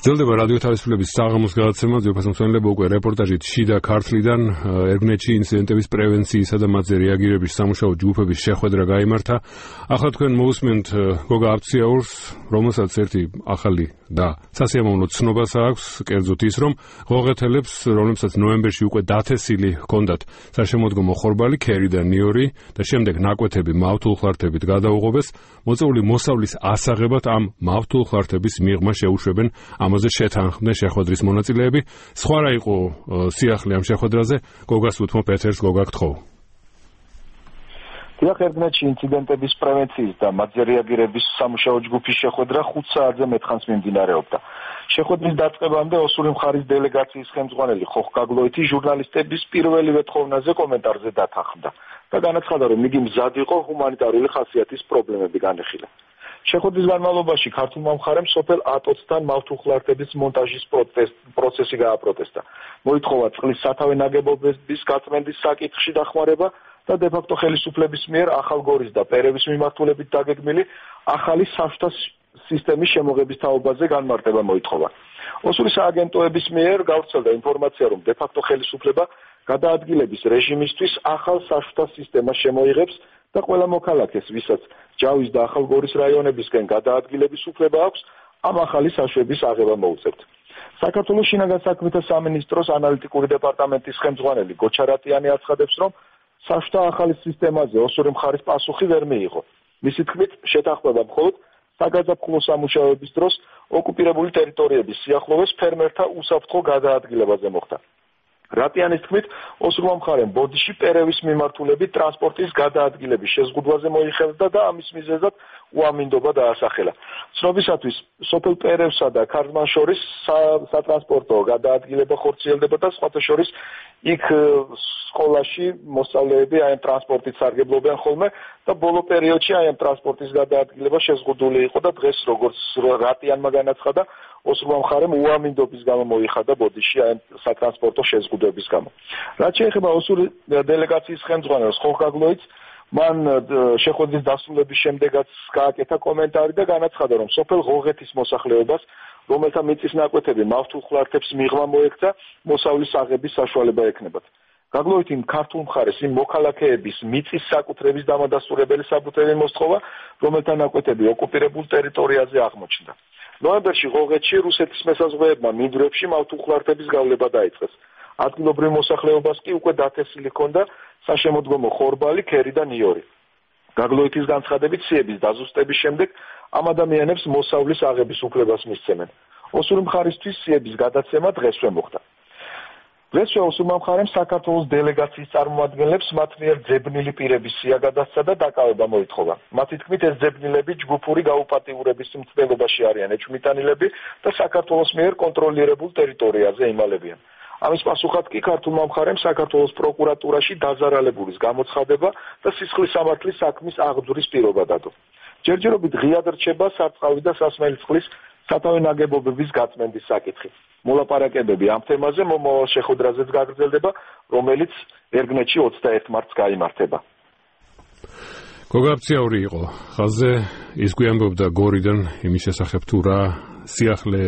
გრძელდება რადიო თავისუფლების საღამოს გადაცემა, ძვირფას მსმენელებო, უკვე რეპორტაჟით შიდა ქართლიდან ერგნეთში ინციდენტების პრევენციისა და მათზე რეაგირების სამუშაო ჯგუფების შეხვედრა გაიმართა. ახლა თქვენ მოусმენთ გოგა აბციაურს, რომელსაც ერთი ახალი და სასიამოვნო ცნობას აქვს, კერძოდ ის, რომ ღოღეთელებს, რომლებსაც ნოემბერში უკვე დათესილი ჰქონდათ საშემოდგომო ხორბალი, ქერი და ნიორი და შემდეგ ნაკვეთები მავთულხლართებით გადაუღობეს, მოწეული მოსავლის ასაღებად ამ მავთულხლართების მიღმა შეუშვებენ. ამაზე შეთანხმდნენ შეხვედრის მონაწილეები. სხვა რა იყო სიახლე ამ შეხვედრაზე? გოგას უთმობ ეთერს, გოგა გთხოვ. დიახ, ერგნეთში ინციდენტების პრევენციის და მათზე რეაგირების სამუშაო ჯგუფის შეხვედრა 5 საათზე მეტხანს მიმდინარეობდა. შეხვედრის დაწყებამდე ოსური მხარის დელეგაციის ხელმძღვანელი ხოხ გაგლოითი ჟურნალისტების პირველივე თხოვნაზე კომენტარზე დათანხმდა და განაცხადა, რომ იგი მზად იყო ჰუმანიტარული ხასიათის პრობლემები განეხილა. შეხვედრის განმავლობაში ქართულმა მხარემ სოფელ ატოცთან მავთულხლართების მონტაჟის პროცესი გააპროტესტა. მოითხოვა წყლის სათავე ნაგებობების გაწმენდის საკითხში დახმარება და დე-ფაქტო ხელისუფლების მიერ ახალგორის და პერევის მიმართულებით დაგეგმილი ახალი საშუალო სისტემის შემოღების თაობაზე განმარტება მოითხოვა. ოსური სააგენტოების მიერ გავრცელდა ინფორმაცია, რომ დე-ფაქტო ხელისუფლება გადაადგილების რეჟიმისთვის ახალ საშუალო სისტემას შემოიღებს და ყველა მოქალაქეს, ვისაც ჯავის და ახალგორის რაიონებისკენ გადაადგილების უფლება აქვს, ამ ახალი საშვების აღება მოუწევთ. საქართველოს შინაგან საქმეთა სამინისტროს ანალიტიკური დეპარტამენტის ხელმძღვანელი გოჩარატიანი აცხადებს, რომ საშუალო ახალი სისტემაზე ოსური მხარის პასუხი ვერ მიიღო. მისი თქმით, შეთანხმება მხოლოდ საგაზაფხულო სამუშაოების დროს ოკუპირებული ტერიტორიების სიახლოვეს ფერმერთა უსაფრთხო გადაადგილებაზე მოხდა. რატიანის თქმით, ოსურმა მხარემ ბოდიში პერევის მიმართულებით ტრანსპორტის გადაადგილების შეზღუდვაზე მოიხსნა და ამის მიზეზად უამინდობა დაასახელა. ცნობისათვის, სოფელ პერევსა და ქართლთან შორის სატრანსპორტო გადაადგილება ხორციელდება და სხვათა შორის იქ სკოლაში მოსწავლეები აი ამ ტრანსპორტით სარგებლობენ ხოლმე და ბოლო პერიოდში აი ამ ტრანსპორტის გადაადგილება შეზღუდული იყო და დღეს როგორც რატიანმა განაცხადა, ოსურმა მხარემ უამინდობის გამო მოიხადა ბოდიში აი ამ სატრანსპორტო შეზღუდვების გამო. რაც შეეხება ოსური დელეგაციის ხელმძღვანელს ხოხ გაგლოითს, მან შეხვედრის დასრულების შემდეგაც გააკეთა კომენტარი და განაცხადა, რომ სოფელ ღოღეთის მოსახლეობას, რომელთა მიწის ნაკვეთები მავთულხლართებს მიღმა მოექცა, მოსავლის აღების საშუალება ექნებათ. გაგლოითიმ ქართულ მხარეს იმ მოქალაქეების მიწის საკუთრების დამადასტურებელი საბუთები მოსთხოვა, რომელთა ნაკვეთები ოკუპირებულ ტერიტორიაზე აღმოჩნდა. ნოემბერში ღოღეთში რუსეთის მესაზღვრეებმა მინდვრებში მავთულხლართების გავლება დაიწყეს. ადგილობრივ მოსახლეობას კი უკვე დათესილი ჰქონდა საშემოდგომო ხორბალი, ქერი და ნიორი. გაგლოითის განცხადებით, სიების დაზუსტების შემდეგ ამ ადამიანებს მოსავლის აღების უფლებას მისცემენ. ოსური მხარისთვის სიების გადაცემა დღესვე მოხდა. დღესვე ოსურმა მხარემ საქართველოს დელეგაციის წარმომადგენლებს მათ მიერ ძებნილი პირების სია გადასცა და დაკავება მოითხოვა. მათი თქმით, ეს ძებნილები ჯგუფური გაუპატიურების მცდელობაში არიან ეჭვმიტანილები და საქართველოს მიერ კონტროლირებულ ტერიტორიაზე იმალებიან. ამის პასუხად კი ქართულმა მხარემ საქართველოს პროკურატურაში დაზარალებულის გამოცხადება და სისხლის სამართლის საქმის აღძვრის პირობა დადო. ჯერჯერობით ღიად რჩება სარწყავი და სასმელი წყლის სათავე ნაგებობების გაწმენდის საკითხი. მოლაპარაკებები ამ თემაზე მომავალ შეხვედრაზეც გაგრძელდება, რომელიც ერგნეთში 21 მარტს გაიმართება. გოგა აბციაური იყო ხაზზე, ის გვიანობდა გორიდან იმის შესახებ თუ რა სიახლე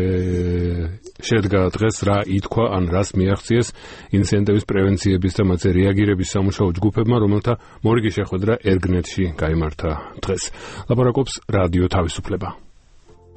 შედგა დღეს, რა ითქვა ან რას მიაღწიეს ინციდენტების პრევენციების და მათზე რეაგირების სამუშაო ჯგუფებმა, რომელთა მორიგი შეხვედრა ერგნეთში გაიმართა დღეს. ლაპარაკობს რადიო თავისუფლება.